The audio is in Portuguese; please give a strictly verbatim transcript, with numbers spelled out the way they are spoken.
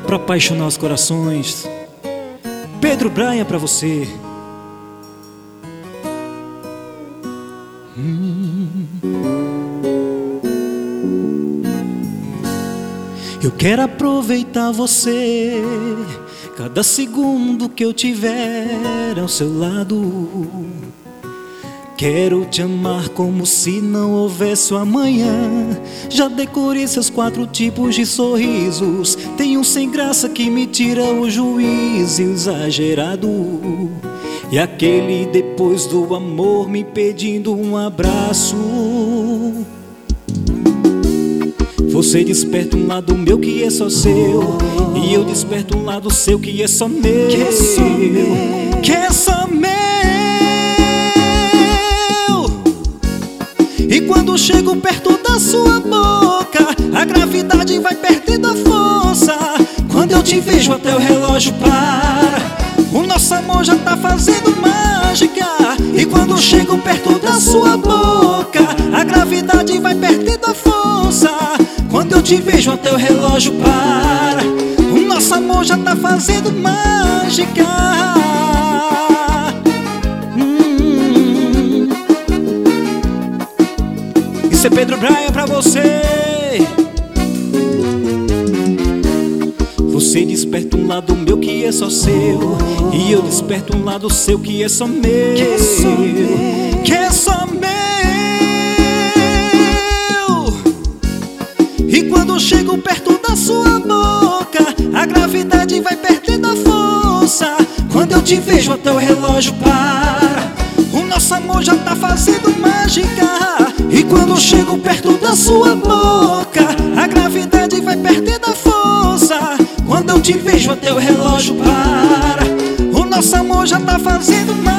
pra apaixonar os corações. Pedro Bryan pra você. hum. Eu quero aproveitar você, cada segundo que eu tiver ao seu lado. Quero te amar como se não houvesse o amanhã. Já decorei seus quatro tipos de sorrisos. Tem um sem graça que me tira o juízo e o exagerado, e aquele depois do amor me pedindo um abraço. Você desperta um lado meu que é só seu, e eu desperto um lado seu que é só meu, que é só meu, que é só meu. E quando chego perto da sua boca, a gravidade vai perdendo a força. Quando eu te vejo até o relógio para. O nosso amor já tá fazendo mágica. E quando chego perto da sua boca, a gravidade vai perdendo a força. Quando eu te vejo até o relógio para. O nosso amor já tá fazendo mágica. hum. Isso é Pedro Bryan pra você. Você desperta um lado meu que é só seu, e eu desperto um lado seu que é só meu, que é só meu, que é só meu. E quando chego perto da sua boca, a gravidade vai perdendo a força. Quando eu te vejo até o relógio para. O nosso amor já tá fazendo mágica. E quando chego perto da sua boca, a gravidade vai perdendo a força. Quando eu te vejo até o relógio para. O nosso amor já tá fazendo mágica.